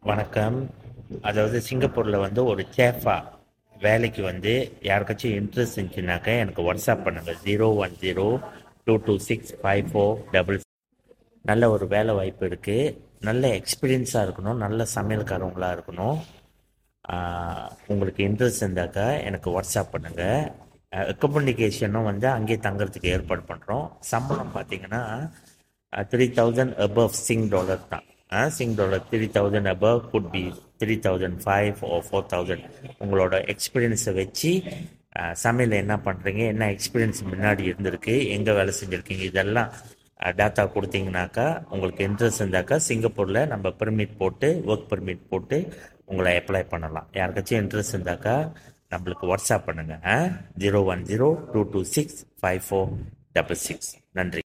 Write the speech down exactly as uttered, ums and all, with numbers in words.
வணக்கம். அதாவது சிங்கப்பூரில் வந்து ஒரு சேஃபா வேலைக்கு வந்து யாருக்காச்சும் இன்ட்ரெஸ்ட் இருந்துச்சுனாக்கா எனக்கு வாட்ஸ்அப் பண்ணுங்கள். Zero one zero two two six five four double. நல்ல ஒரு வேலை வாய்ப்பு இருக்குது. நல்ல எக்ஸ்பீரியன்ஸாக இருக்கணும், நல்ல சமையல்காரவங்களாக இருக்கணும். ஆஹ், உங்களுக்கு இன்ட்ரெஸ்ட் இருந்தாக்கா எனக்கு வாட்ஸ்அப் பண்ணுங்கள். அக்கமண்டேஷனும் வந்து அங்கேயே தங்குறதுக்கு ஏற்பாடு பண்ணுறோம். சம்பளம் பார்த்தீங்கன்னா three thousand above Sing dollar தான். Sing dollar three thousand above could be three thousand five or four thousand. உங்களோட எக்ஸ்பீரியன்ஸை வச்சு சமையல் என்ன பண்ணுறீங்க, என்ன எக்ஸ்பீரியன்ஸ் முன்னாடி இருந்திருக்கு, எங்கே வேலை செஞ்சுருக்கீங்க, இதெல்லாம் டேட்டா கொடுத்தீங்கனாக்கா உங்களுக்கு இன்ட்ரெஸ்ட் இருந்தாக்கா சிங்கப்பூரில் நம்ம பெர்மிட் போட்டு ஒர்க் பெர்மிட் போட்டு உங்களை அப்ளை பண்ணலாம். யாருக்காச்சும் இன்ட்ரெஸ்ட் இருந்தாக்கா நம்மளுக்கு வாட்ஸ்அப் பண்ணுங்கள். Zero one zero two two six five four double six. நன்றி.